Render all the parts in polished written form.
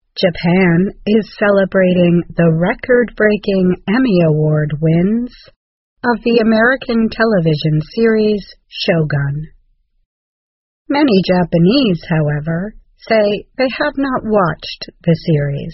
Japan is celebrating the record-breaking Emmy Award wins of the American television series Shogun. Many Japanese, however, say they have not watched the series.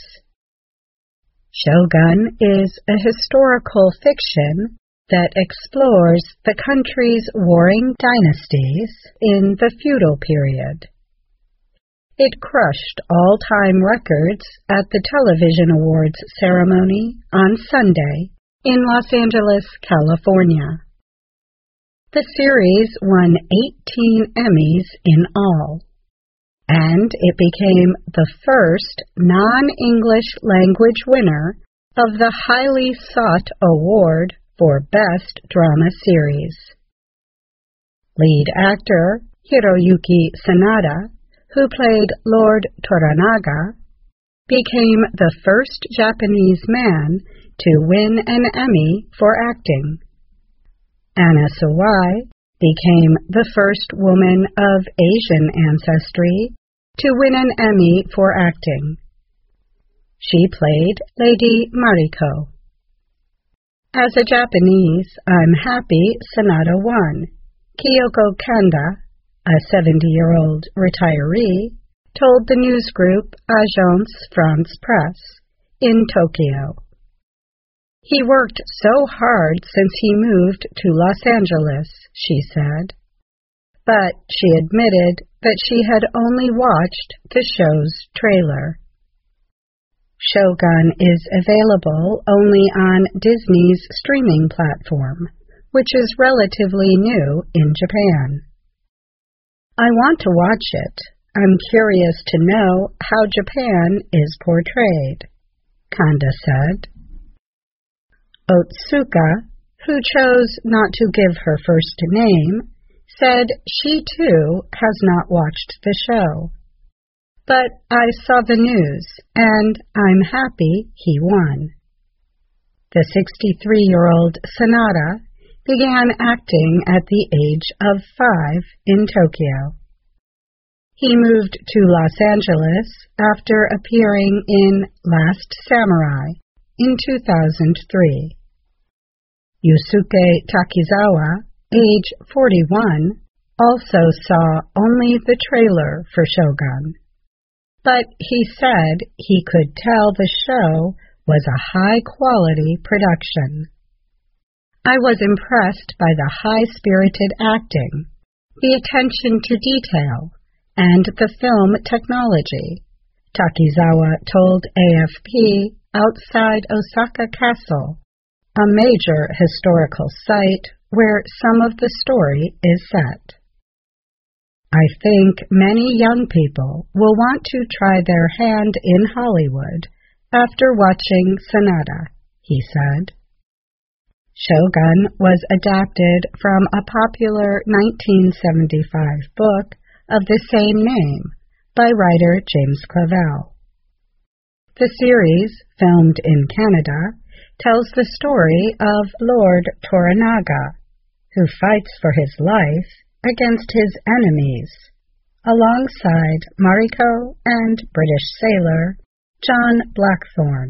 Shogun is a historical fiction that explores the country's warring dynasties in the feudal period. It crushed all-time records at the Television Awards ceremony on Sunday in Los Angeles, California. The series won 18 Emmys in all, and it became the first non-English language winner of the highly sought award for Best Drama Series. Lead actor Hiroyuki Sanada, who played Lord Toranaga, became the first Japanese man to win an Emmy for acting. Anna Sawai became the first woman of Asian ancestry to win an Emmy for acting. She played Lady Mariko. As a Japanese, I'm happy Sanada won. Kyoko Kanda, a 70-year-old retiree, told the news group Agence France-Presse in Tokyo. He worked so hard since he moved to Los Angeles, she said. But she admitted that she had only watched the show's trailer. Shogun is available only on Disney's streaming platform, which is relatively new in Japan. I want to watch it. I'm curious to know how Japan is portrayed, Kanda said. Otsuka, who chose not to give her first name, said she too has not watched the show. But I saw the news, and I'm happy he won. The 63-year-old Sanada began acting at the age of 5 in Tokyo. He moved to Los Angeles after appearing in Last Samurai in 2003. Yusuke Takizawa, age 41, also saw only the trailer for Shogun. But he said he could tell the show was a high-quality production. I was impressed by the high-spirited acting, the attention to detail, and the film technology, Takizawa told AFP outside Osaka Castle, a major historical site where some of the story is set. I think many young people will want to try their hand in Hollywood after watching Sanada, he said. Shogun was adapted from a popular 1975 book of the same name by writer James Clavell. The series, filmed in Canada, tells the story of Lord Toranaga, who fights for his life against his enemies, alongside Mariko and British sailor John Blackthorne.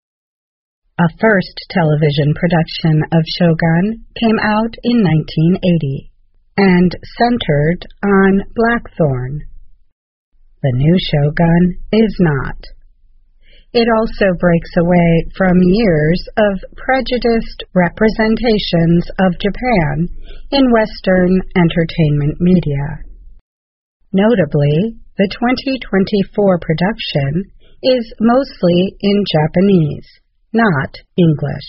A first television production of Shogun came out in 1980 and centered on Blackthorne. The new Shogun is not. It also breaks away from years of prejudiced representations of Japan in Western entertainment media. Notably, the 2024 production is mostly in Japanese, not English.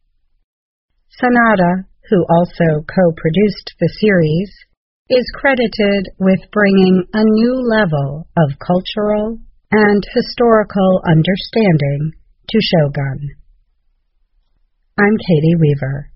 Sanada, who also co-produced the series, is credited with bringing a new level of cultural and historical understanding to Shogun. I'm Katie Weaver.